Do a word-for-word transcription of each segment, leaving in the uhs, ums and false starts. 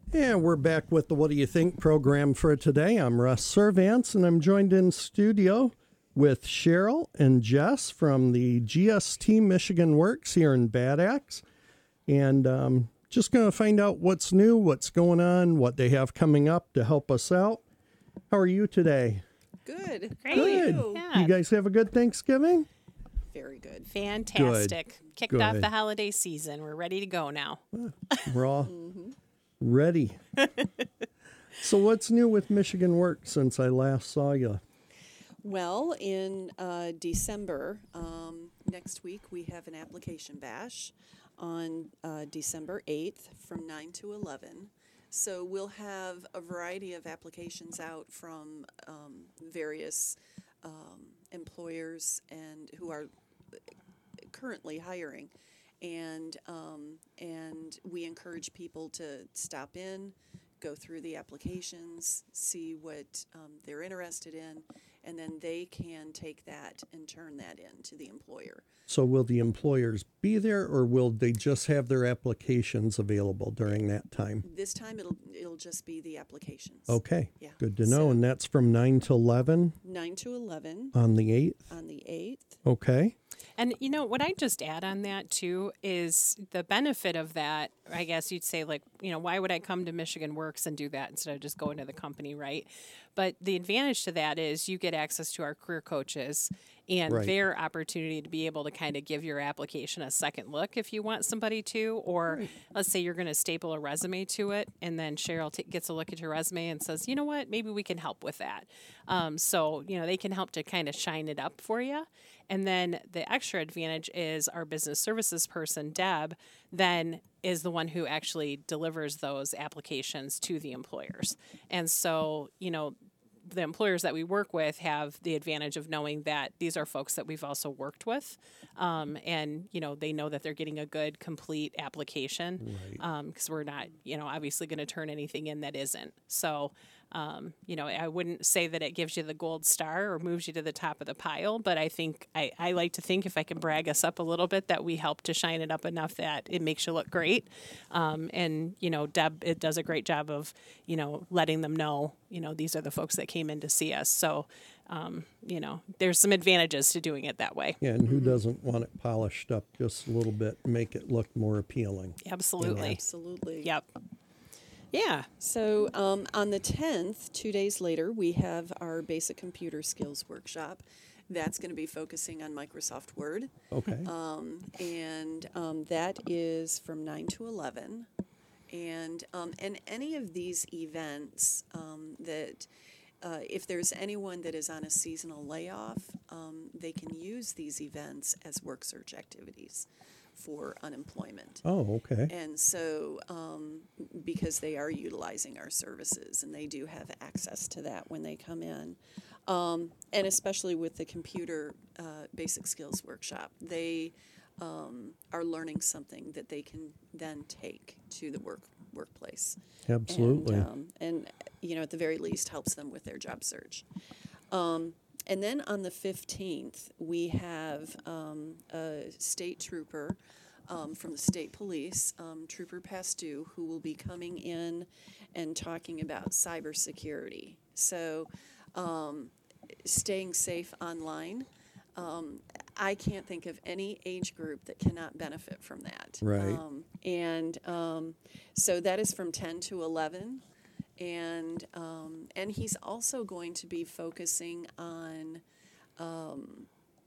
And we're back with the What Do You Think program for today. I'm Russ Servance, and I'm joined in studio with Cheryl and Jess from the G S T Michigan Works here in Bad Axe. And um, just going to find out what's new, what's going on, what they have coming up to help us out. How are you today? Good. Great. Good. You? Yeah. You guys have a good Thanksgiving? Very good. Fantastic. Good. Kicked Good. off the holiday season. We're ready to go now. We're all Mm-hmm. ready. So what's new with Michigan Works since I last saw you? Well, in uh, December, um, next week, we have an application bash on uh, December eighth from nine to eleven. So we'll have a variety of applications out from um, various um, employers and who are currently hiring. And um, and we encourage people to stop in, go through the applications, see what um, they're interested in, and then they can take that and turn that in to the employer. So will the employers be there, or will they just have their applications available during that time? This time it'll it'll just be the applications. Okay, Yeah. good to know. So- And that's from nine to eleven nine to eleven on the eighth? on the eighth. Okay. And, you know, what I just add on that, too, is the benefit of that, I guess you'd say, like, you know, why would I come to Michigan Works and do that instead of just going to the company, right? But the advantage to that is you get access to our career coaches and Right. their opportunity to be able to kind of give your application a second look if you want somebody to, or let's say you're going to staple a resume to it, and then Cheryl t- gets a look at your resume and says, you know what, maybe we can help with that. Um, so, you know, they can help to kind of shine it up for you. And then the extra advantage is our business services person, Deb, then is the one who actually delivers those applications to the employers. And so, you know, the employers that we work with have the advantage of knowing that these are folks that we've also worked with. Um, and, you know, they know that they're getting a good, complete application Right. because we're not, you know, obviously going to turn anything in that isn't. So, um, you know, I wouldn't say that it gives you the gold star or moves you to the top of the pile, but I think I, I like to think if I can brag us up a little bit that we help to shine it up enough that it makes you look great. Um, and, you know, Deb, it does a great job of, you know, letting them know, you know, these are the folks that came in to see us. So, um, you know, there's some advantages to doing it that way. Yeah, and who doesn't want it polished up just a little bit, make it look more appealing? Absolutely. Absolutely. Yep. Yeah. So um, on the tenth, two days later, we have our basic computer skills workshop. That's going to be focusing on Microsoft Word. Okay. Um, and um, that is from nine to eleven. And, um, and any of these events um, that, uh, if there's anyone that is on a seasonal layoff, um, they can use these events as work search activities for unemployment. Oh, okay. And so, um, because they are utilizing our services and they do have access to that when they come in, um, and especially with the computer uh, basic skills workshop, they um, are learning something that they can then take to the work workplace. Absolutely. And, um, and you know, at the very least, helps them with their job search. Um, And then on the fifteenth, we have um, a state trooper um, from the state police, um, Trooper Pastu, who will be coming in and talking about cybersecurity. So um, staying safe online. Um, I can't think of any age group that cannot benefit from that. Right. Um, and um, so that is from ten to eleven. And um, and he's also going to be focusing on um,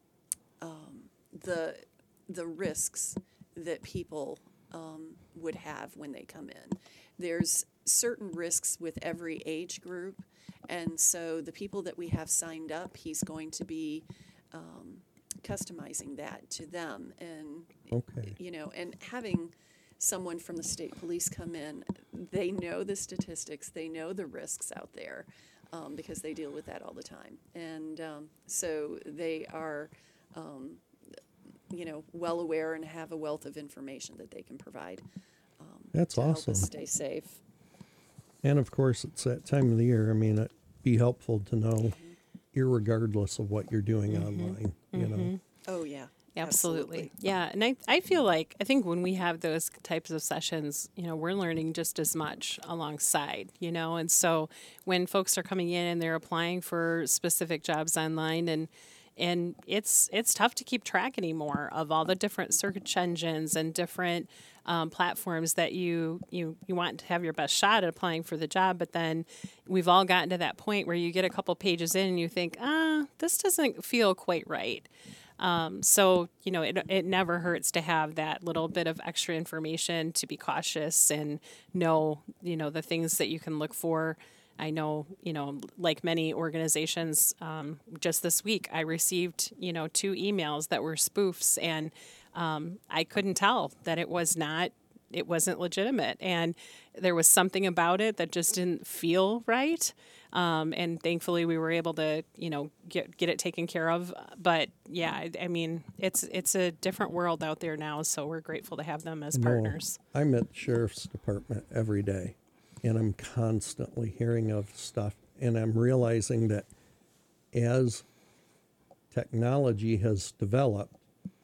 um, the the risks that people um, would have when they come in. There's certain risks with every age group, and so the people that we have signed up, he's going to be um, customizing that to them, and Okay. you know, and having someone from the state police come in, they know the statistics, they know the risks out there, um, because they deal with that all the time. And um, so they are, um, you know, well aware and have a wealth of information that they can provide um, That's to help awesome. us stay safe. And of course, it's that time of the year. I mean, it'd be helpful to know, irregardless of what you're doing online, you know. Oh, yeah. Absolutely. Yeah. And I, I feel like, I think when we have those types of sessions, you know, we're learning just as much alongside, you know, and so when folks are coming in and they're applying for specific jobs online and, and it's, it's tough to keep track anymore of all the different search engines and different um, platforms that you, you, you want to have your best shot at applying for the job. But then we've all gotten to that point where you get a couple pages in and you think, ah, this doesn't feel quite right. Um, so, you know, it, it never hurts to have that little bit of extra information to be cautious and know, you know, the things that you can look for. I know, you know, like many organizations, um, just this week, I received, you know, two emails that were spoofs, and um, I couldn't tell that it was not, it wasn't legitimate. And there was something about it that just didn't feel right. Um, and thankfully we were able to, you know, get get it taken care of. But yeah, I, I mean, it's it's a different world out there now, so we're grateful to have them as No, partners. I'm at the sheriff's department every day, and I'm constantly hearing of stuff, and I'm realizing that as technology has developed,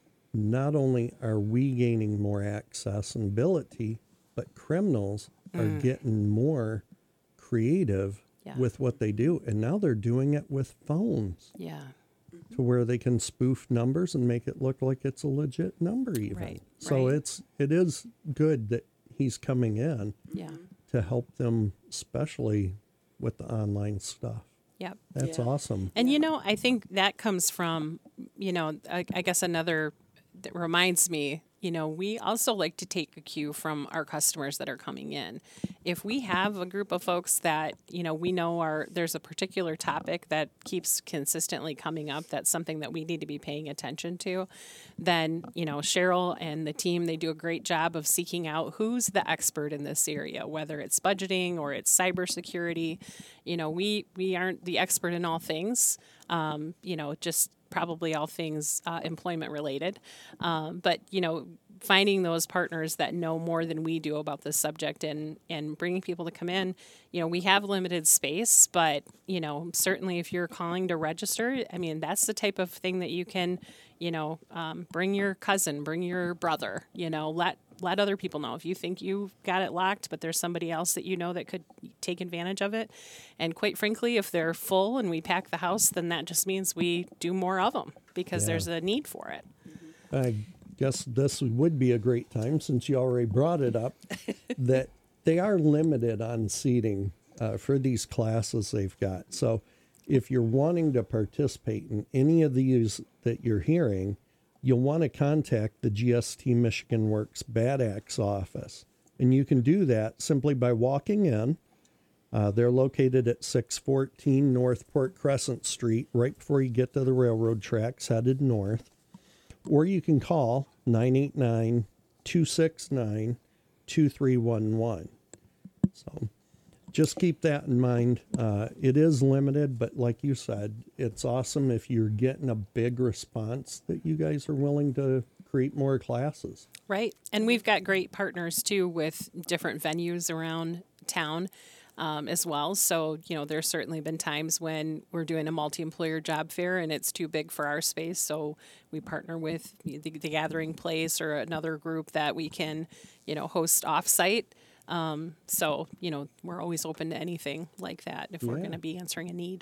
not only are we gaining more access and ability, but criminals mm. are getting more creative yeah. with what they do. And now they're doing it with phones. Yeah. To where they can spoof numbers and make it look like it's a legit number even. Right. So right. it's it is good that he's coming in yeah. to help them, especially with the online stuff. Yep. That's yeah. awesome. And, you know, I think that comes from, you know, I, I guess another that reminds me, you know, we also like to take a cue from our customers that are coming in. If we have a group of folks that, you know, we know are there's a particular topic that keeps consistently coming up, that's something that we need to be paying attention to, then, you know, Cheryl and the team, they do a great job of seeking out who's the expert in this area, whether it's budgeting or it's cybersecurity. You know, we, we aren't the expert in all things, um, you know, just probably all things uh, employment related. Um, but, you know, finding those partners that know more than we do about this subject and, and bringing people to come in, you know, we have limited space, but, you know, certainly if you're calling to register, I mean, that's the type of thing that you can, you know, um, bring your cousin, bring your brother, you know, let let other people know if you think you've got it locked, but there's somebody else that you know that could take advantage of it. And quite frankly, if they're full and we pack the house, then that just means we do more of them because Yeah. there's a need for it. I guess this would be a great time, since you already brought it up, that they are limited on seating uh, for these classes they've got. So if you're wanting to participate in any of these that you're hearing, you'll want to contact the G S T Michigan Works Bad Acts office. And you can do that simply by walking in. Uh, they're located at six fourteen North Port Crescent Street, right before you get to the railroad tracks headed north. Or you can call nine eight nine, two six nine, two three one one. So just keep that in mind. Uh, it is limited, but like you said, it's awesome if you're getting a big response that you guys are willing to create more classes. Right. And we've got great partners, too, with different venues around town um, as well. So, you know, there's certainly been times when we're doing a multi-employer job fair and it's too big for our space. So we partner with the, the Gathering Place or another group that we can, you know, host off-site. Um, so, you know, we're always open to anything like that if we're Yeah. going to be answering a need.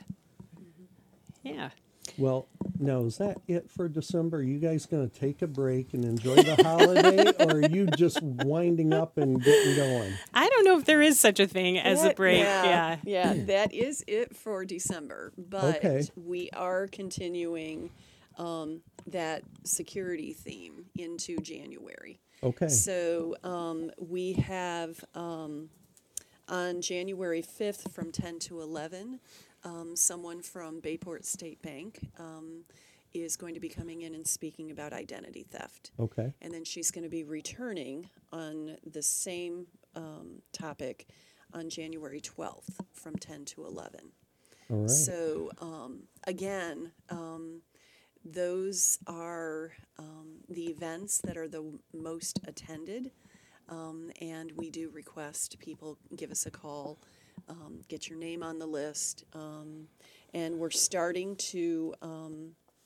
Yeah. Well, now, is that it for December? Are you guys going to take a break and enjoy the holiday, or are you just winding up and getting going? I don't know if there is such a thing as a That- break. Yeah, Yeah. yeah, that is it for December. But Okay. we are continuing um, that security theme into January. Okay. So um, we have um, on January fifth from ten to eleven, um, someone from Bayport State Bank um, is going to be coming in and speaking about identity theft. Okay. And then she's going to be returning on the same um, topic on January twelfth from ten to eleven. All right. So, um, again, um, those are um, the events that are the w- most attended. Um, and we do request people give us a call, um, get your name on the list. Um, and we're starting to um,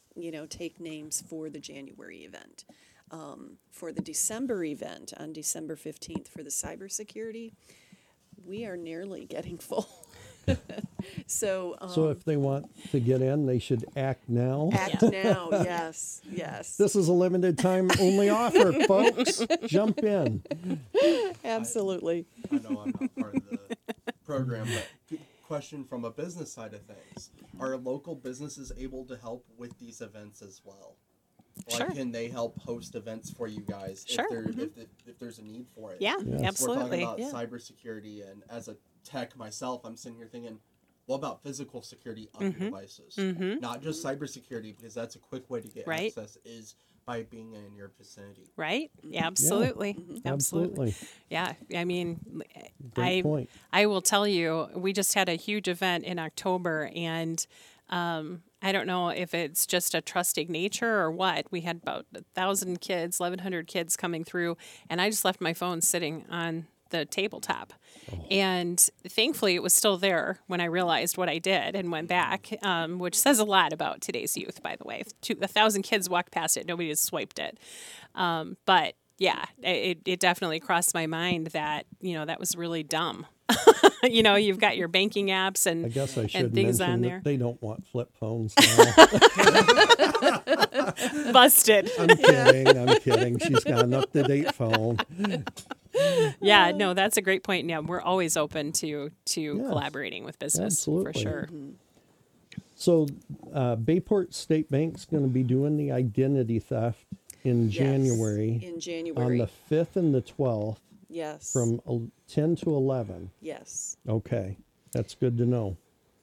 you know, take names for the January event. Um, for the December event on December fifteenth for the cybersecurity, we are nearly getting full. so, um, So if they want to get in, they should act now. act now, yes, yes, This is a limited time only offer, folks. Jump in. absolutely. I know I'm not part of the program, but good question from a business side of things. Are local businesses able to help with these events as well? Like, Sure. can they help host events for you guys Sure. if, there, if, the, if there's a need for it? Yeah, Yes. absolutely. We're talking Yeah. about cybersecurity, and as a tech myself, I'm sitting here thinking, what about physical security of Mm-hmm. your devices? Mm-hmm. Not just cybersecurity, because that's a quick way to get Right. access is by being in your vicinity. Right? Absolutely. Absolutely. Absolutely. Yeah. I mean, Great I point. I will tell you, we just had a huge event in October, and um, I don't know if it's just a trusting nature or what. We had about a thousand kids, eleven hundred kids coming through, and I just left my phone sitting on the tabletop. And thankfully, it was still there when I realized what I did and went back, um, which says a lot about today's youth, by the way. Two, a thousand kids walked past it, nobody has swiped it. Um, but yeah, it, it definitely crossed my mind that, you know, that was really dumb. You know, you've got your banking apps and, I guess I should and things mention on that there. they don't want flip phones now. Busted. I'm kidding. I'm kidding. She's got an up-to-date phone. Yeah, no, that's a great point. Yeah, we're always open to to Yes, collaborating with business absolutely. for sure. So uh, Bayport State Bank's going to be doing the identity theft in Yes, January in on January, the fifth and the twelfth yes, from el- ten to eleven. yes. Okay, that's good to know.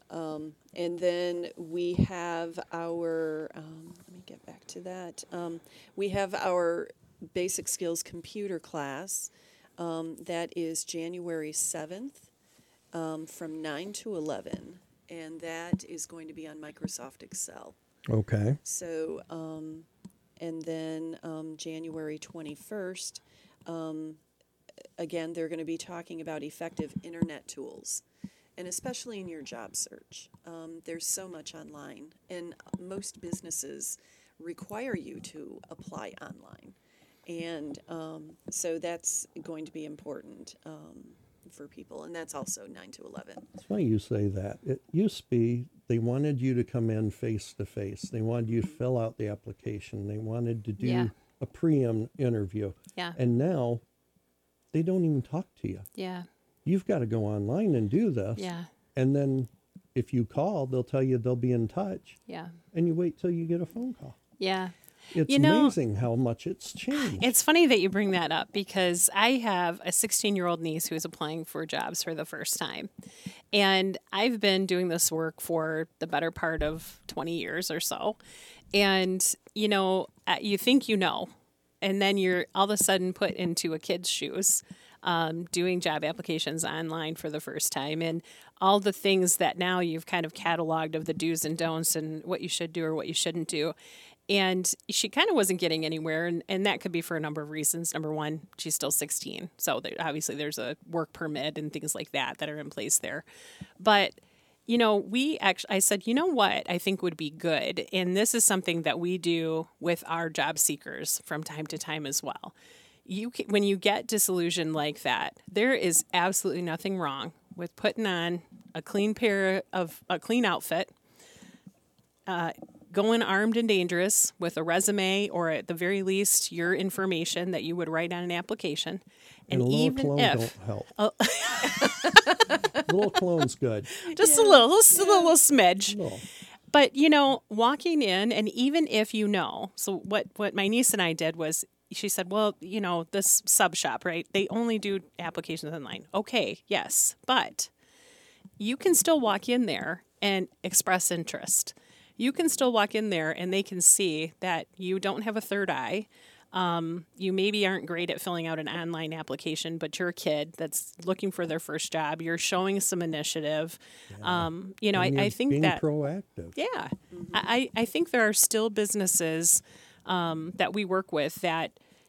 And then we have our, um, let me get back to that. Um, we have our basic skills computer class. Um, that is January seventh um, from nine to eleven. And that is going to be on Microsoft Excel. Okay, So, um, and then um, January twenty-first, um, again, they're going to be talking about effective internet tools. And especially in your job search, um, there's so much online, and most businesses require you to apply online, and um, so that's going to be important um, for people, and that's also nine to eleven. it's funny you say that. It used to be they wanted you to come in face to face. They wanted you to fill out the application. They wanted to do Yeah. a pre-interview. Yeah. And now they don't even talk to you. Yeah. You've got to go online and do this. Yeah. And then if you call, they'll tell you they'll be in touch, Yeah. and you wait till you get a phone call. Yeah. It's You know- amazing how much it's changed. It's funny that you bring that up because I have a sixteen-year-old niece who is applying for jobs for the first time. And I've been doing this work for the better part of twenty years or so. And, you know, uh, you think you know, and then you're all of a sudden put into a kid's shoes, um, doing job applications online for the first time. And all the things that now you've kind of cataloged of the do's and don'ts and what you should do or what you shouldn't do. And she kind of wasn't getting anywhere, and, and that could be for a number of reasons. Number one, she's still sixteen, so there, obviously there's a work permit and things like that that are in place there. But, you know, we actually, I said, you know what I think would be good, and this is something that we do with our job seekers from time to time as well. You can, when you get disillusioned like that, there is absolutely nothing wrong with putting on a clean pair of a clean outfit, uh, going armed and dangerous with a resume or at the very least your information that you would write on an application. and And, a little even cologne if don't help. a little cologne's good. just a little, just a little smidge. Little. But you know, walking in, and even if you know, so what what my niece and I did was, she said, well, you know, this sub shop, right? They only do applications online. Okay, yes, but you can still walk in there and express interest. You can still walk in there and they can see that you don't have a third eye. Um, you maybe aren't great at filling out an online application, but you're a kid that's looking for their first job. You're showing some initiative. Um, you know, I, And I you're think being that proactive. yeah, I, I think there are still businesses um, that we work with that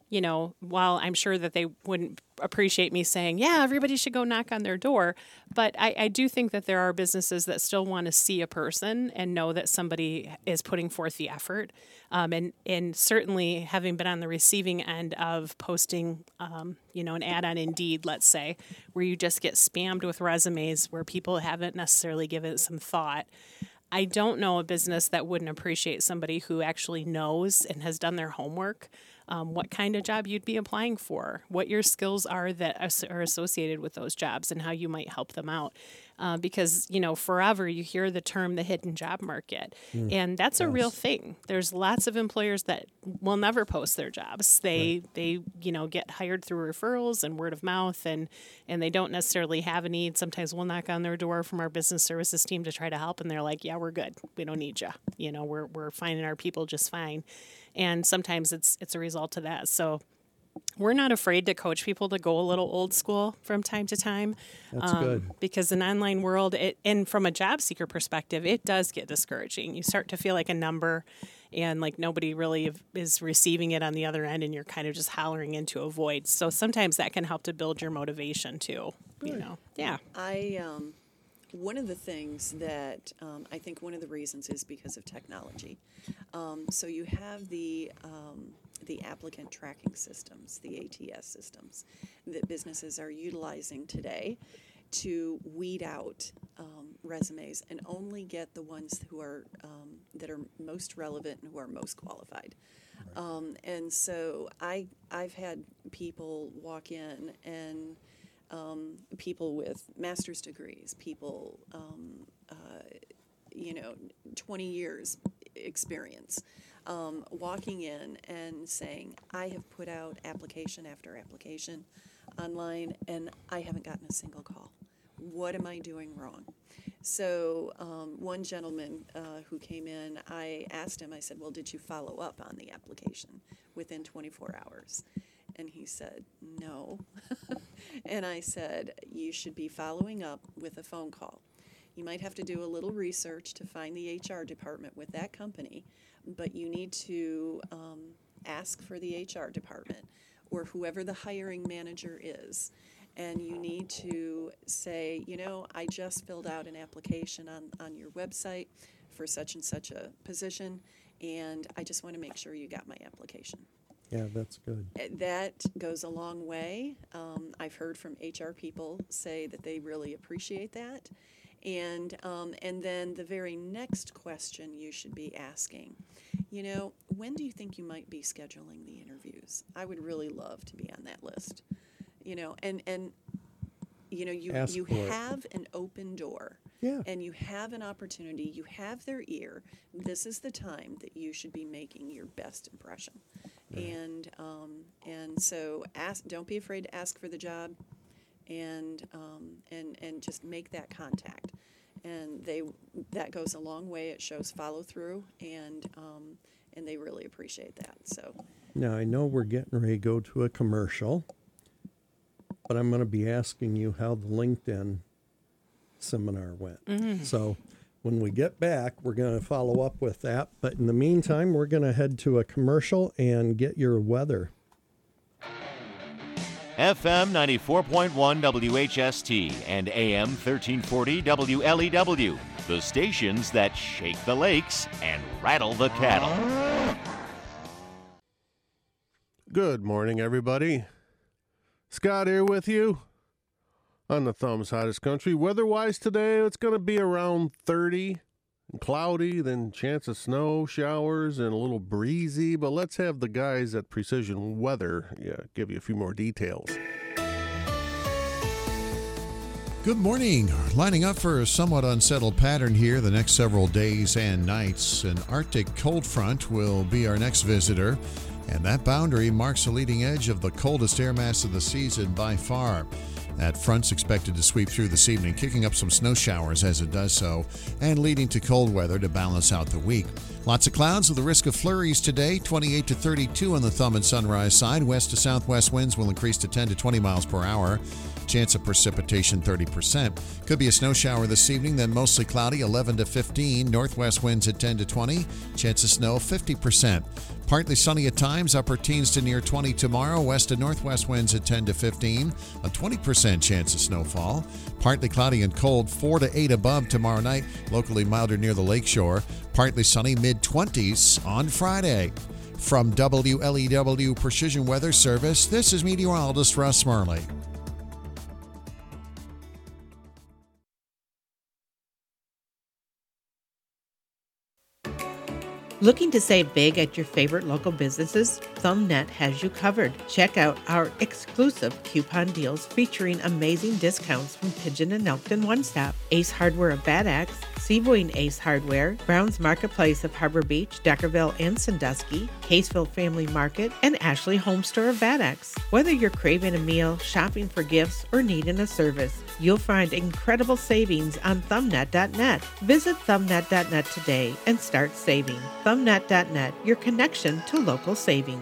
you know, while I'm sure that they wouldn't appreciate me saying, yeah, everybody should go knock on their door, but I, I do think that there are businesses that still want to see a person and know that somebody is putting forth the effort. Um, and, and certainly having been on the receiving end of posting, um, you know, an ad on Indeed, let's say, where you just get spammed with resumes where people haven't necessarily given it some thought. I don't know a business that wouldn't appreciate somebody who actually knows and has done their homework, um, what kind of job you'd be applying for, what your skills are that are associated with those jobs, and how you might help them out. Uh, because, you know, forever you hear the term the hidden job market, mm, and that's yes. a real thing. There's lots of employers that will never post their jobs. They, right. they, you know, get hired through referrals and word of mouth, and, and they don't necessarily have a need. Sometimes we'll knock on their door from our business services team to try to help, and they're like, yeah, we're good. We don't need you. You know, we're, we're finding our people just fine. And sometimes it's, it's a result of that. So we're not afraid to coach people to go a little old school from time to time. That's um, good. Because in online world, it, and from a job seeker perspective, it does get discouraging. You start to feel like a number, and like nobody really is receiving it on the other end, and you're kind of just hollering into a void. So sometimes that can help to build your motivation too. Good. You know, yeah. I um, one of the things that um, I think one of the reasons is because of technology. Um, so you have the um, the applicant tracking systems, the A T S systems, that businesses are utilizing today to weed out um, resumes and only get the ones who are um, that are most relevant and who are most qualified. Right. Um, and so I I've had people walk in and um, people with master's degrees, people um, uh, you know twenty years experience. Um, walking in and saying, I have put out application after application online and I haven't gotten a single call. What am I doing wrong? So um, one gentleman uh, who came in, I asked him, I said, well, did you follow up on the application within twenty-four hours? And he said, no. And I said, you should be following up with a phone call. You might have to do a little research to find the H R department with that company, but you need to um, ask for the H R department or whoever the hiring manager is, and you need to say, you know, I just filled out an application on, on your website for such and such a position, and I just want to make sure you got my application. Yeah, that's good. That goes a long way. Um, I've heard from H R people say that they really appreciate that. And um, and then the very next question you should be asking, you know, when do you think you might be scheduling the interviews? I would really love to be on that list. You know, and, and you know, you, Ask you for it. have an open door. Yeah. And you have an opportunity. You have their ear. This is the time that you should be making your best impression. Yeah. And um, and so ask. Don't be afraid to ask for the job. And um, and and just make that contact, and they that goes a long way. It shows follow through, and um, and they really appreciate that. So now I know we're getting ready to go to a commercial, but I'm going to be asking you how the LinkedIn seminar went. Mm-hmm. So when we get back, we're going to follow up with that. But in the meantime, we're going to head to a commercial and get your weather. F M ninety-four point one W H S T and A M thirteen forty W L E W, the stations that shake the lakes and rattle the cattle. Good morning, everybody. Scott here with you on the Thumb's Hottest Country. Weather-wise today, it's going to be around thirty and cloudy, then chance of snow, showers, and a little breezy. But let's have the guys at Precision Weather yeah, give you a few more details. Good morning. Lining up for a somewhat unsettled pattern here the next several days and nights. An Arctic cold front will be our next visitor, and that boundary marks the leading edge of the coldest air mass of the season by far. That front's expected to sweep through this evening, kicking up some snow showers as it does so, and leading to cold weather to balance out the week. Lots of clouds with a risk of flurries today, twenty-eight to thirty-two on the Thumb and Sunrise side. West to southwest winds will increase to ten to twenty miles per hour. Chance of precipitation thirty percent. Could be a snow shower this evening, then mostly cloudy, eleven to fifteen. Northwest winds at ten to twenty. Chance of snow fifty percent. Partly sunny at times, upper teens to near twenty tomorrow. West and northwest winds at ten to fifteen. A twenty percent chance of snowfall. Partly cloudy and cold, four to eight above tomorrow night. Locally milder near the lakeshore. Partly sunny, mid-twenties on Friday. From W L E W Precision Weather Service, this is meteorologist Russ Murley. Looking to save big at your favorite local businesses? ThumbNet has you covered. Check out our exclusive coupon deals featuring amazing discounts from Pigeon and Elkton One Stop, Ace Hardware of Bad Axe, Seaboying Ace Hardware, Brown's Marketplace of Harbor Beach, Deckerville and Sandusky, Caseville Family Market, and Ashley Home Store of Bad Axe. Whether you're craving a meal, shopping for gifts, or needing a service, you'll find incredible savings on thumbnet dot net. Visit thumbnet dot net today and start saving. thumbnet dot net, your connection to local savings.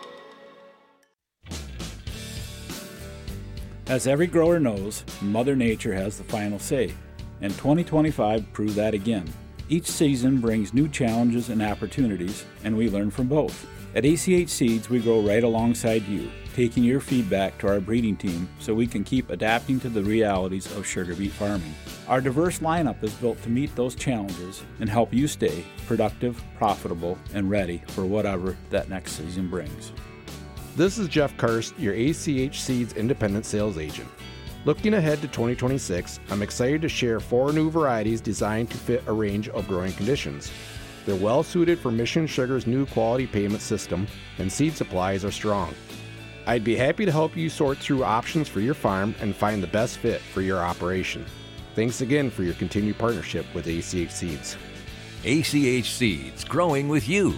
As every grower knows, Mother Nature has the final say, and twenty twenty-five proved that again. Each season brings new challenges and opportunities, and we learn from both. At A C H Seeds, we grow right alongside you, taking your feedback to our breeding team so we can keep adapting to the realities of sugar beet farming. Our diverse lineup is built to meet those challenges and help you stay productive, profitable, and ready for whatever that next season brings. This is Jeff Kirst, your A C H Seeds independent sales agent. Looking ahead to twenty twenty-six, I'm excited to share four new varieties designed to fit a range of growing conditions. They're well suited for Mission Sugar's new quality payment system, and seed supplies are strong. I'd be happy to help you sort through options for your farm and find the best fit for your operation. Thanks again for your continued partnership with A C H Seeds. A C H Seeds, growing with you.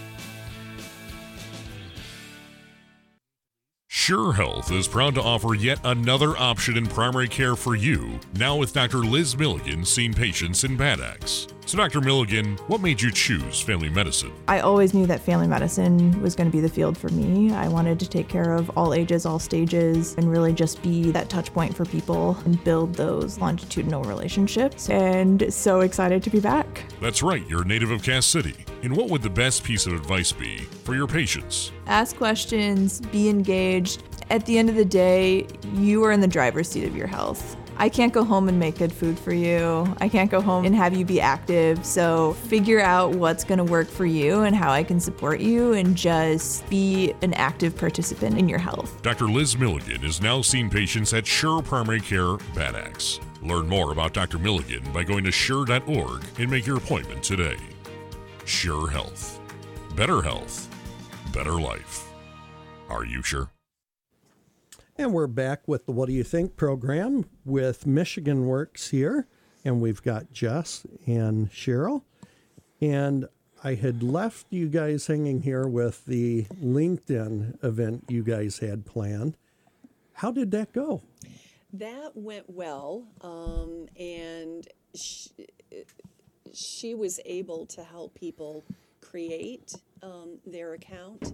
Sure Health is proud to offer yet another option in primary care for you, now with Doctor Liz Milligan seeing patients in Bad Axe. So Doctor Milligan, what made you choose family medicine? I always knew that family medicine was going to be the field for me. I wanted to take care of all ages, all stages, and really just be that touch point for people and build those longitudinal relationships. And so excited to be back. That's right, you're a native of Cass City. And what would the best piece of advice be for your patients? Ask questions, be engaged. At the end of the day, you are in the driver's seat of your health. I can't go home and make good food for you. I can't go home and have you be active. So figure out what's going to work for you and how I can support you, and just be an active participant in your health. Doctor Liz Milligan is now seeing patients at Sure Primary Care Bad Axe. Learn more about Doctor Milligan by going to sure dot org and make your appointment today. Sure Health. Better health. Better life. Are you sure? And we're back with the What Do You Think program with Michigan Works here. And we've got Jess and Cheryl. And I had left you guys hanging here with the LinkedIn event you guys had planned. How did that go? That went well. Um, and she, she was able to help people create um, their account.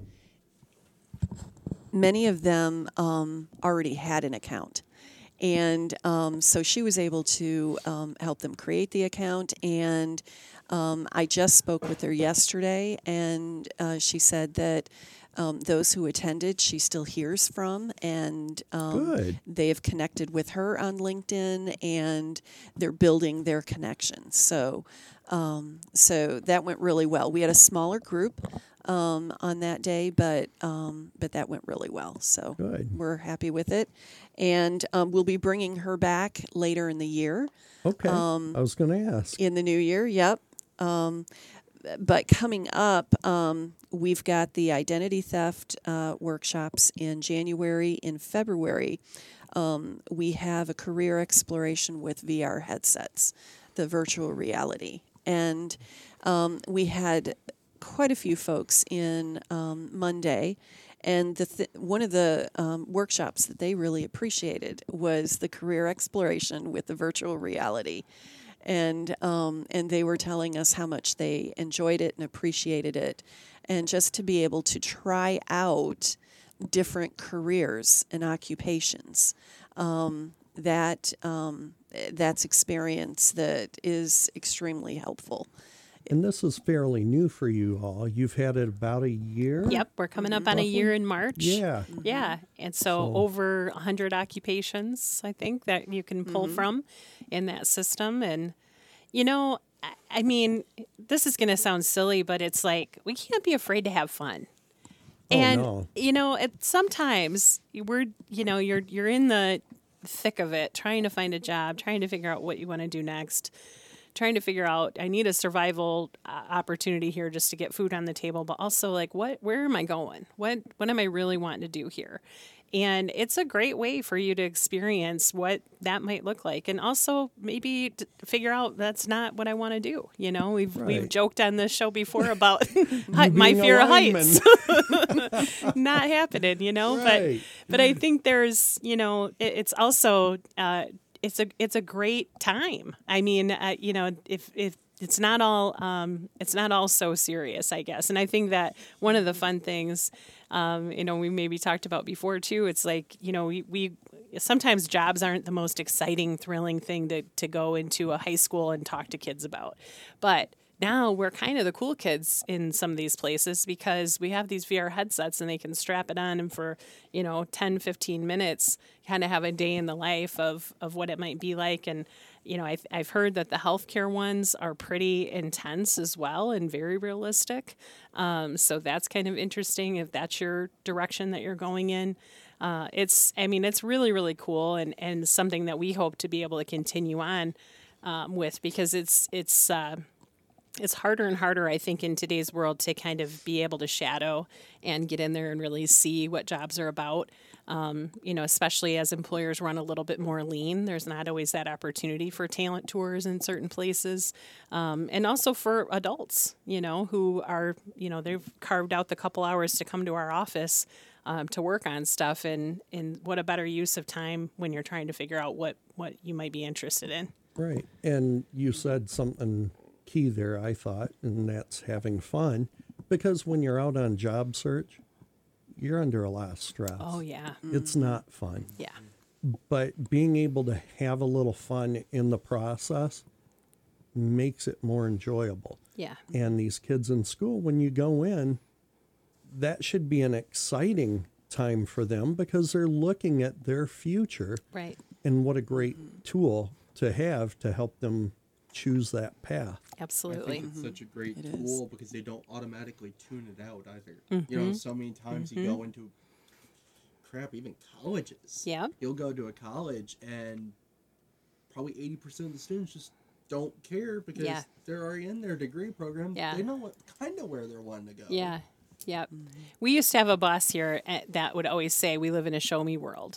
Many of them um, already had an account. And um, so she was able to um, help them create the account. And um, I just spoke with her yesterday, and uh, she said that um, those who attended, she still hears from. And um, Good. They have connected with her on LinkedIn, and they're building their connections. So, um, so that went really well. We had a smaller group Um, on that day, but um, but that went really well. So Good. We're happy with it, and um, we'll be bringing her back later in the year. Okay, Um, I was going to ask. In the new year, yep. Um, but coming up, um, we've got the identity theft uh, workshops in January. In February, um, we have a career exploration with V R headsets, the virtual reality, and um, we had quite a few folks in um, Monday, and the th- one of the um, workshops that they really appreciated was the career exploration with the virtual reality, and um, and they were telling us how much they enjoyed it and appreciated it, and just to be able to try out different careers and occupations um, that um, that's experience that is extremely helpful. And this is fairly new for you all. You've had it about a year? Yep, we're coming up on a year in March. Yeah. Yeah, and so, So- over one hundred occupations, I think, that you can pull Mhm. from in that system. And, you know, I, I mean, this is going to sound silly, but it's like we can't be afraid to have fun. Oh, And, no. you know, it, sometimes we're, you know, you're you're in the thick of it, trying to find a job, trying to figure out what you want to do next, trying to figure out, I need a survival uh, opportunity here just to get food on the table, but also like, what, where am I going? What, what am I really wanting to do here? And it's a great way for you to experience what that might look like. And also maybe to figure out that's not what I want to do. You know, we've, we've Right. joked on this show before about hi- You my being a fear of lineman. heights. Not happening, you know, Right. but, but I think there's, you know, it, it's also, uh, it's a, it's a great time. I mean, uh, you know, if, if, it's not all um, it's not all so serious, I guess. And I think that one of the fun things, um, you know, we maybe talked about before too, it's like, you know, we, we sometimes jobs aren't the most exciting, thrilling thing to, to go into a high school and talk to kids about. But now we're kind of the cool kids in some of these places because we have these V R headsets and they can strap it on and for, you know, ten, fifteen minutes, kind of have a day in the life of, of what it might be like. And, you know, I've, I've heard that the healthcare ones are pretty intense as well and very realistic. Um, so that's kind of interesting if that's your direction that you're going in. Uh, it's, I mean, it's really, really cool and, and something that we hope to be able to continue on um, with because it's, it's, uh, it's harder and harder, I think, in today's world to kind of be able to shadow and get in there and really see what jobs are about. Um, you know, especially as employers run a little bit more lean, there's not always that opportunity for talent tours in certain places. Um, and also for adults, you know, who are, you know, they've carved out the couple hours to come to our office um, to work on stuff. And, and what a better use of time when you're trying to figure out what, what you might be interested in. Right. And you said something key there, I thought, and that's having fun. Because when you're out on job search, you're under a lot of stress. Oh, yeah. It's not fun. Yeah. But being able to have a little fun in the process makes it more enjoyable. Yeah. And these kids in school, when you go in, that should be an exciting time for them because they're looking at their future. Right. And what a great tool to have to help them choose that path. Absolutely. I think it's such a great It tool is. because they don't automatically tune it out either. You know, Mhm. so many times Mhm. you go into crap, even colleges. Yeah. You'll go to a college and probably eighty percent of the students just don't care because Yeah. they're already in their degree program. Yeah. They know what kind of where they're wanting to go. Yeah. Yep. We used to have a boss here uh, that would always say, we live in a show me world.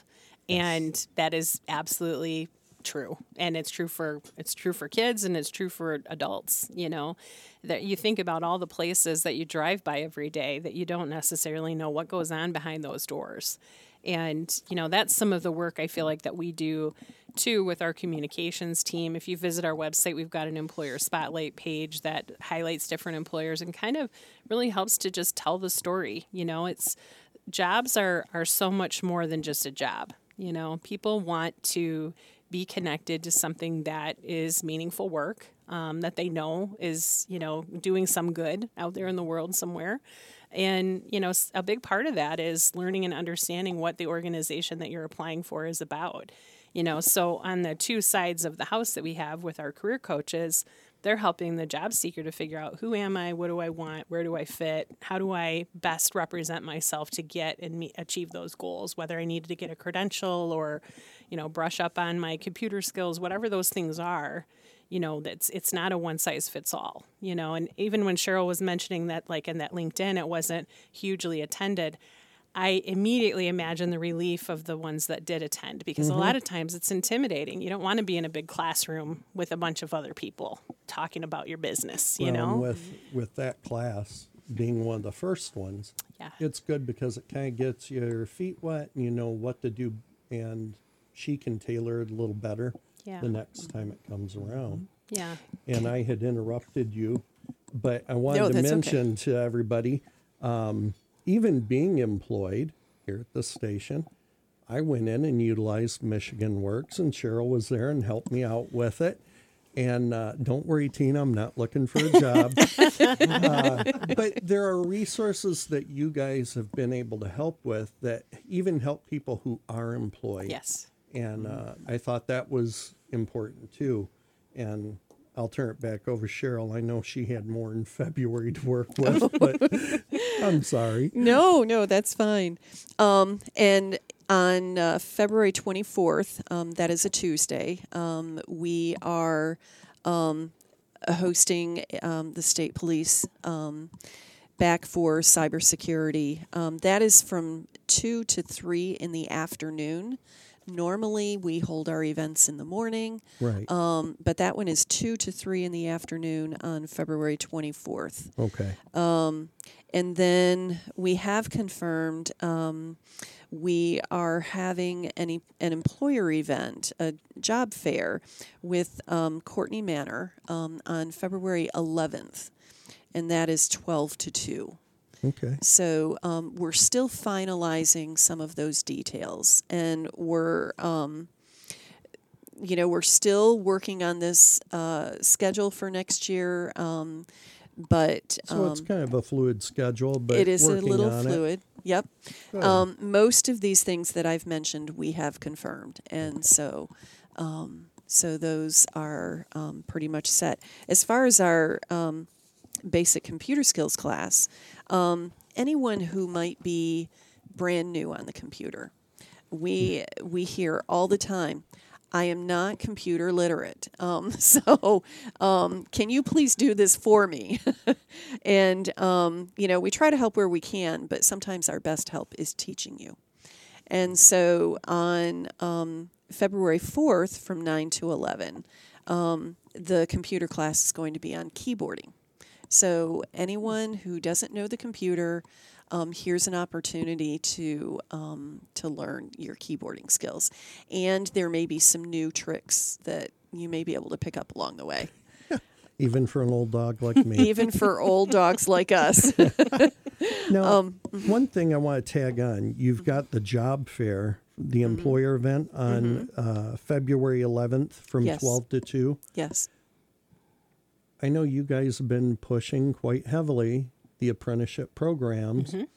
And that is absolutely true. And it's true for, it's true for kids and it's true for adults, you know, that you think about all the places that you drive by every day that you don't necessarily know what goes on behind those doors. And, you know, that's some of the work I feel like that we do too with our communications team. If you visit our website, we've got an employer spotlight page that highlights different employers and kind of really helps to just tell the story. You know, it's jobs are, are so much more than just a job. You know, people want to be connected to something that is meaningful work, um, that they know is, you know, doing some good out there in the world somewhere. And, you know, s- a big part of that is learning and understanding what the organization that you're applying for is about. You know, so on the two sides of the house that we have with our career coaches, they're helping the job seeker to figure out, who am I? What do I want? Where do I fit? How do I best represent myself to get and meet, achieve those goals? Whether I needed to get a credential or, you know, brush up on my computer skills, whatever those things are, you know, that's, it's not a one size fits all, you know. And even when Cheryl was mentioning that, like in that LinkedIn, it wasn't hugely attended, I immediately imagine the relief of the ones that did attend, because Mhm. a lot of times it's intimidating. You don't want to be in a big classroom with a bunch of other people talking about your business, you Well, and know? with with that class being one of the first ones, Yeah. it's good because it kind of gets your feet wet and you know what to do, and she can tailor it a little better Yeah. the next time it comes around. Yeah. And I had interrupted you, but I wanted No, to that's okay. mention to everybody, um, even being employed here at the station, I went in and utilized Michigan Works, and Cheryl was there and helped me out with it. And uh, don't worry, Tina, I'm not looking for a job. uh, but there are resources that you guys have been able to help with that even help people who are employed. Yes. And uh, I thought that was important too. And I'll turn it back over to Cheryl. I know she had more in February to work with, but I'm sorry. No, no, that's fine. Um, and on uh, February twenty-fourth, um, that is a Tuesday, um, we are um, hosting um, the state police um, back for cybersecurity. Um, that is from two to three in the afternoon. Normally, we hold our events in the morning, Right. um, but that one is two to three in the afternoon on February twenty-fourth. Okay. Um, and then we have confirmed um, we are having an, e- an employer event, a job fair with um, Courtney Manor um, on February eleventh, and that is twelve to two. Okay. So um, we're still finalizing some of those details, and we're, um, you know, we're still working on this uh, schedule for next year. Um, but So um, it's kind of a fluid schedule, but it is a working little on fluid. Yep. Good. Um, most of these things that I've mentioned, we have confirmed, and so. Um, so those are um, pretty much set. As far as our um, basic computer skills class, um, anyone who might be brand new on the computer, we we hear all the time, I am not computer literate. Um, so um, can you please do this for me? and, um, you know, we try to help where we can, but sometimes our best help is teaching you. And so on um, February fourth from nine to eleven, um, the computer class is going to be on keyboarding. So anyone who doesn't know the computer, um, here's an opportunity to um, to learn your keyboarding skills. And there may be some new tricks that you may be able to pick up along the way. Even for an old dog like me. Even for old dogs like us. Now, Um, one thing I want to tag on, you've got the job fair, the Mm-hmm. employer event on uh, February eleventh from Yes. twelve to two. Yes. I know you guys have been pushing quite heavily the apprenticeship programs. Mm-hmm.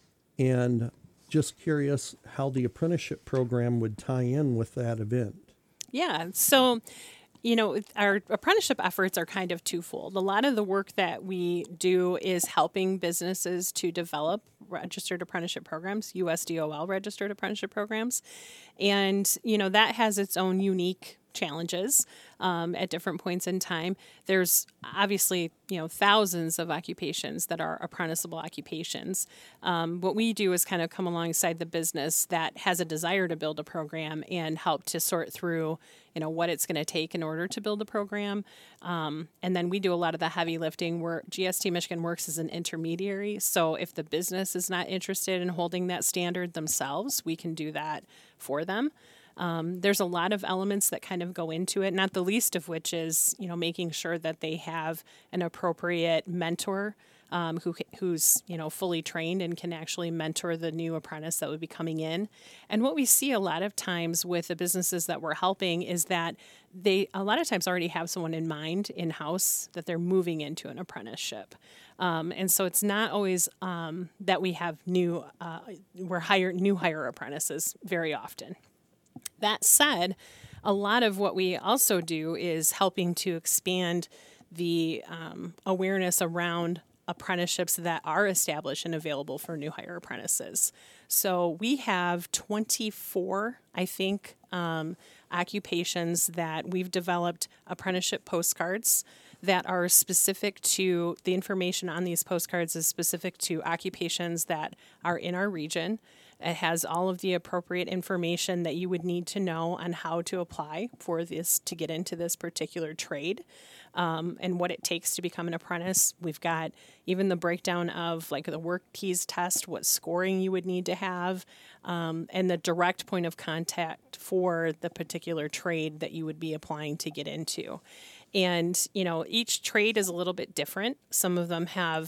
And just curious how the apprenticeship program would tie in with that event. Yeah. So, you know, our apprenticeship efforts are kind of twofold. A lot of the work that we do is helping businesses to develop registered apprenticeship programs, U S D O L registered apprenticeship programs. And, you know, that has its own unique challenges um, at different points in time. There's obviously, you know, thousands of occupations that are apprenticeable occupations. Um, what we do is kind of come alongside the business that has a desire to build a program and help to sort through, you know, what it's going to take in order to build a program. Um, and then we do a lot of the heavy lifting where G S T Michigan Works as an intermediary. So if the business is not interested in holding that standard themselves, we can do that for them. Um, there's a lot of elements that kind of go into it, not the least of which is, you know, making sure that they have an appropriate mentor um, who who's, you know, fully trained and can actually mentor the new apprentice that would be coming in. And what we see a lot of times with the businesses that we're helping is that they a lot of times already have someone in mind in-house that they're moving into an apprenticeship. Um, and so it's not always um, that we have new, uh, we're hire, new hire apprentices very often. That said, a lot of what we also do is helping to expand the um, awareness around apprenticeships that are established and available for new hire apprentices. So we have twenty-four, I think, um, occupations that we've developed apprenticeship postcards that are specific to, the information on these postcards is specific to occupations that are in our region. It has all of the appropriate information that you would need to know on how to apply for this to get into this particular trade um, and what it takes to become an apprentice. We've got even the breakdown of like the work keys test, what scoring you would need to have, um, and the direct point of contact for the particular trade that you would be applying to get into. And, you know, each trade is a little bit different. Some of them have,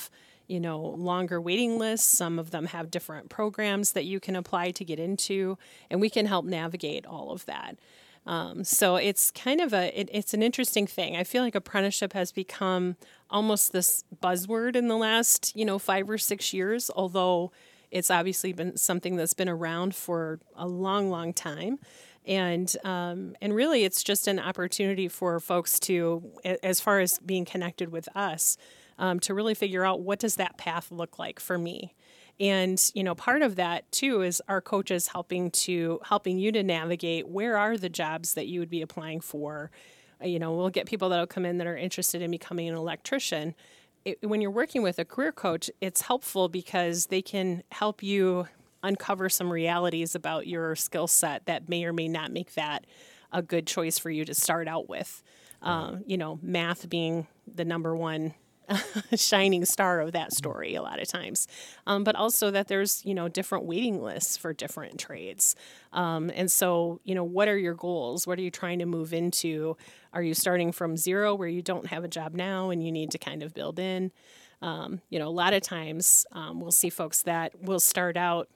you know, longer waiting lists. Some of them have different programs that you can apply to get into, and we can help navigate all of that. Um, so it's kind of a, it, it's an interesting thing. I feel like apprenticeship has become almost this buzzword in the last, you know, five or six years, although it's obviously been something that's been around for a long, long time. And um, and really, it's just an opportunity for folks to, as far as being connected with us, um, to really figure out what does that path look like for me. And you know, part of that too is our coaches helping to helping you to navigate where are the jobs that you would be applying for. You know, we'll get people that'll come in that are interested in becoming an electrician. It, when you're working with a career coach, it's helpful because they can help you uncover some realities about your skill set that may or may not make that a good choice for you to start out with. Um, you know, math being the number one shining star of that story a lot of times. Um, but also that there's, you know, different waiting lists for different trades. Um, and so, you know, what are your goals? What are you trying to move into? Are you starting from zero where you don't have a job now and you need to kind of build in? Um, you know, a lot of times um, we'll see folks that will start out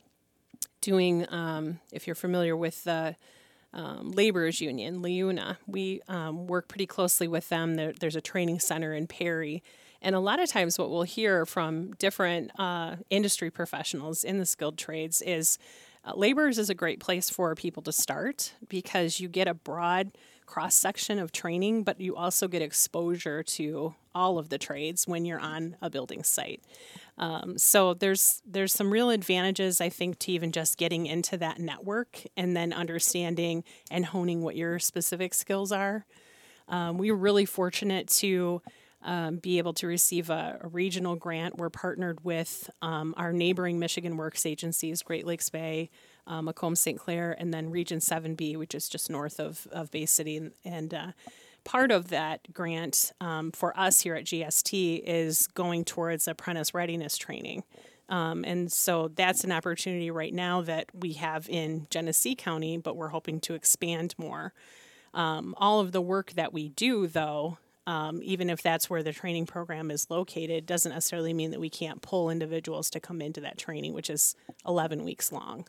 doing, um, if you're familiar with the um, Laborers Union, LIUNA, we um, work pretty closely with them. There, there's a training center in Perry. And a lot of times what we'll hear from different uh, industry professionals in the skilled trades is uh, Laborers is a great place for people to start because you get a broad cross-section of training, but you also get exposure to all of the trades when you're on a building site. Um, so there's there's some real advantages, I think, to even just getting into that network and then understanding and honing what your specific skills are. Um, we were really fortunate to um, be able to receive a, a regional grant. We're partnered with um, our neighboring Michigan Works agencies, Great Lakes Bay, um, Macomb Saint Clair, and then Region seven B, which is just north of, of Bay City. And, and uh, part of that grant um, for us here at G S T is going towards apprentice readiness training. Um, and so that's an opportunity right now that we have in Genesee County, but we're hoping to expand more. Um, all of the work that we do, though, um, even if that's where the training program is located, doesn't necessarily mean that we can't pull individuals to come into that training, which is eleven weeks long.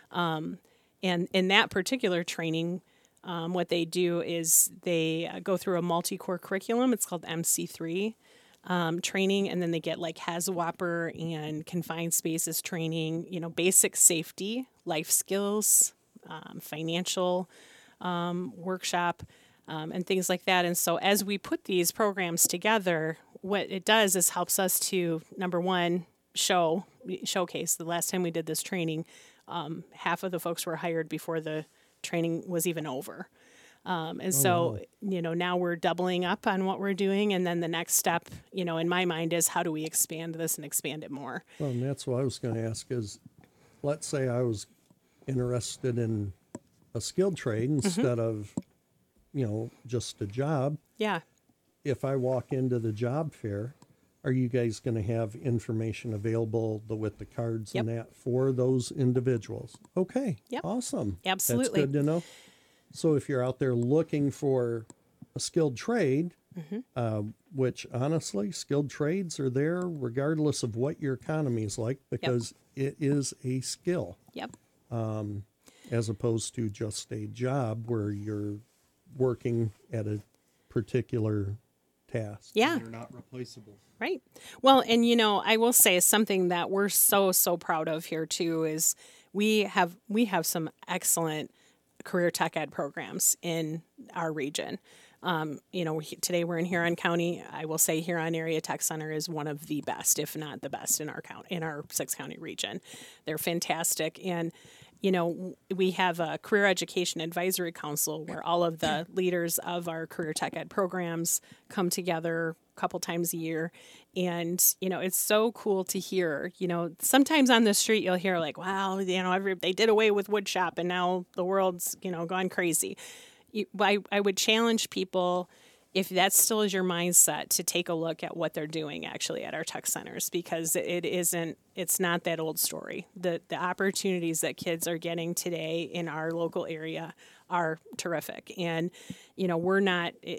Um, and in that particular training, um, what they do is they uh, go through a multi-core curriculum. It's called M C three um, training, and then they get like HAZWOPER and confined spaces training, you know, basic safety, life skills, um, financial um, workshop, um, and things like that. And so as we put these programs together, what it does is helps us to, number one, show showcase. The last time we did this training, um, half of the folks were hired before the training was even over. Um, and oh, so, wow. you know, now we're doubling up on what we're doing. And then the next step, you know, in my mind is how do we expand this and expand it more? Well, and that's what I was going to ask is, let's say I was interested in a skilled trade instead mm-hmm. of, you know, just a job. Yeah. If I walk into the job fair, are you guys going to have information available the, with the cards yep. and that for those individuals? Okay. Yep. Awesome. Absolutely. That's good to know. So if you're out there looking for a skilled trade, mm-hmm. uh, which honestly, skilled trades are there regardless of what your economy is like because yep. it is a skill. Yep. Um, as opposed to just a job where you're working at a particular task. Yeah. They're not replaceable. Right. Well, and you know, I will say something that we're so, so proud of here too is we have we have some excellent career tech ed programs in our region. Um, you know, today we're in Huron County. I will say Huron Area Tech Center is one of the best, if not the best, in our county, in our six county region. They're fantastic. And you know, we have a career education advisory council where all of the leaders of our career tech ed programs come together a couple times a year. And, you know, it's so cool to hear, you know, sometimes on the street, you'll hear like, wow, you know, every, they did away with wood shop and now the world's, you know, gone crazy. You, I, I would challenge people, if that still is your mindset, to take a look at what they're doing actually at our tech centers, because it isn't, it's not that old story. The the opportunities that kids are getting today in our local area are terrific. And, you know, we're not,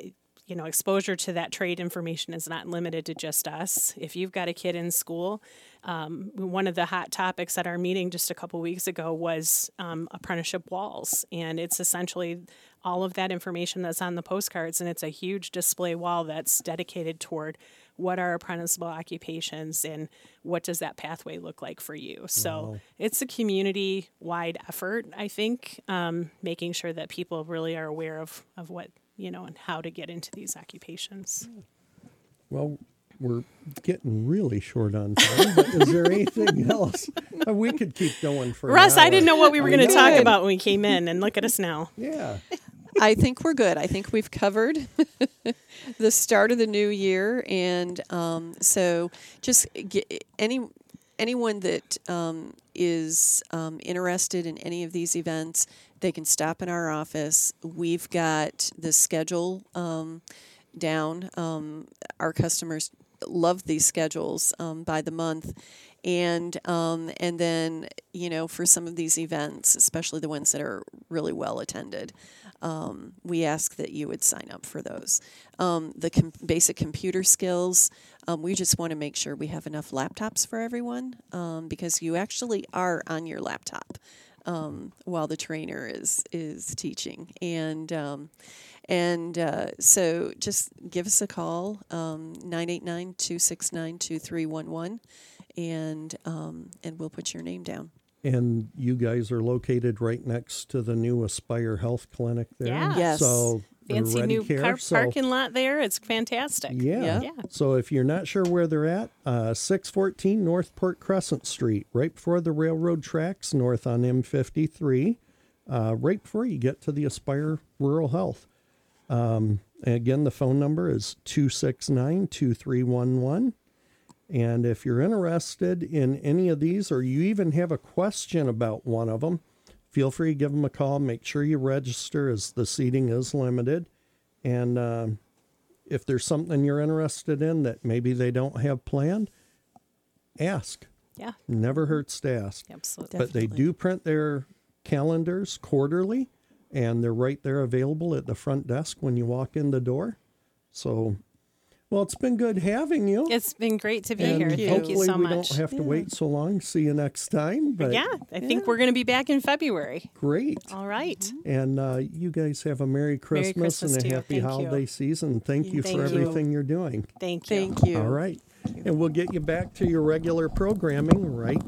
you know, exposure to that trade information is not limited to just us. If you've got a kid in school, um, one of the hot topics at our meeting just a couple weeks ago was um, apprenticeship walls. And it's essentially all of that information that's on the postcards. And it's a huge display wall that's dedicated toward what are apprenticeable occupations and what does that pathway look like for you. So Wow. it's a community-wide effort, I think, um, making sure that people really are aware of, of what, you know, and how to get into these occupations. Well, we're getting really short on time, but is there anything else? Uh, We could keep going for an Russ, I hour. didn't know what we were I going to talk know. about when we came in, and look at us now. Yeah. I think we're good. I think we've covered the start of the new year, and um, so just get any anyone that um, is um, interested in any of these events, they can stop in our office. We've got the schedule um, down. Um, our customers love these schedules um, by the month. And um, and then, you know, for some of these events, especially the ones that are really well attended, um, we ask that you would sign up for those. Um, the com- basic computer skills, um, we just want to make sure we have enough laptops for everyone um, because you actually are on your laptop um, while the trainer is is teaching. And um, and uh, so just give us a call, um, nine eight nine, two six nine, two three one one. And um, and we'll put your name down. And you guys are located right next to the new Aspire Health Clinic there. Yeah. Yes. So Fancy Ready new Care, car- so- parking lot there. It's fantastic. Yeah. Yeah. Yeah. So if you're not sure where they're at, uh, six fourteen North Port Crescent Street, right before the railroad tracks, north on M fifty-three, uh, right before you get to the Aspire Rural Health. Um, and again, the phone number is two six nine, two three one one. And if you're interested in any of these, or you even have a question about one of them, feel free to give them a call. Make sure you register, as the seating is limited. And um, if there's something you're interested in that maybe they don't have planned, ask. Yeah. Never hurts to ask. Absolutely. But they do print their calendars quarterly, and they're right there available at the front desk when you walk in the door. So, well, it's been good having you. It's been great to be And here. Thank you hopefully so we much. don't have to wait so long. See you next time. But yeah, I think we're going to be back in February. great. All right. And uh, you guys have a Merry Christmas, Christmas and a to you. happy Thank you. holiday season. Thank you Thank for you. everything you're doing. Thank you. Thank you. All right. And we'll get you back to your regular programming right